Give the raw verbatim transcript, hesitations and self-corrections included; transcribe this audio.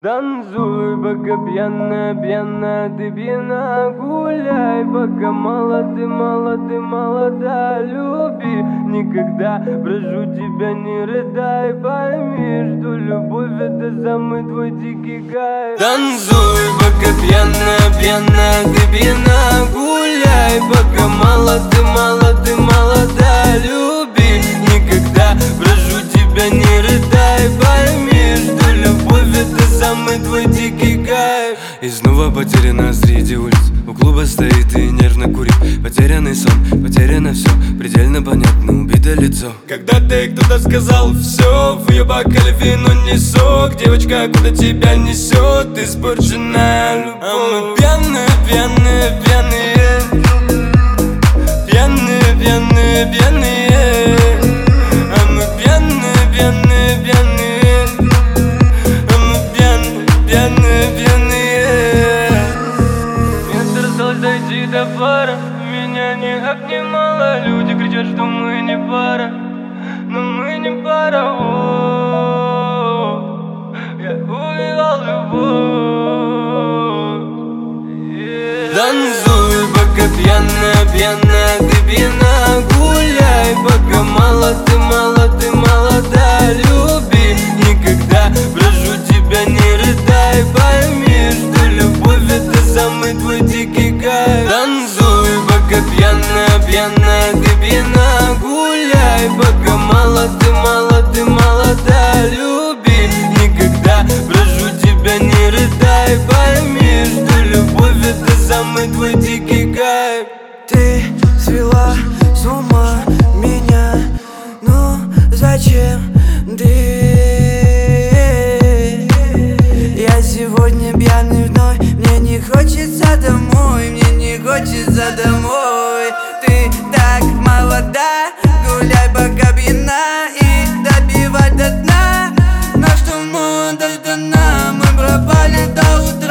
Танцуй, пока пьяная, пьяная, ты пьяна. Гуляй, пока молоды, молоды, молода. Люби никогда, прошу тебя, не рыдай. Пойми, что любовь — это самый твой дикий кайф. Танцуй, пока пьяная, пьяная, ты пьяна. Гуляй, пока молоды, молоды, молода. Люби никогда, прошу тебя, не рыдай. Пойми, что любовь — это самый твой дикий кайф. И снова потеряна среди улиц. У клуба стоит и нервно курит. Потерянный сон, потеряно все. Предельно понятно, убито лицо. Когда-то кто-то сказал все, в ее бокале вино не сок. Девочка, куда тебя несет испорченная любовь. А мы пьяные, пьяные, пьяные. Пьяные, пьяные, пьяные. А мы пьяные, пьяные, пьяные. А мы пьяные, пьяные, пьяные. Мне терзалось дойти до пара. Меня не обнимало. Люди кричат, что мы не пара. Но мы не пара. О-о-о. Я убивал любовь. Yeah. Танцуй, пока пьяная, пьяная, ты пьяна. Гуляй, пока молоды, молоды, молода. Люби никогда, прошу тебя, не рыдай. Пойми, что любовь — это самый твой дикий кайф. Танцуй, пока пьяная, пьяная, ты пьяна. Гуляй, пока молоды, молоды, молода. Люби никогда, прошу тебя, не рыдай. Пойми, что любовь — это самый твой дикий кайф. Ты свела с ума меня, ну зачем ты? Я сегодня пьяный вновь, мне не хочется домой, мне не хочется домой. Ты так молода, гуляй, пока пьяна, и добивать до дна. Но что мы до дна, мы пропали до утра.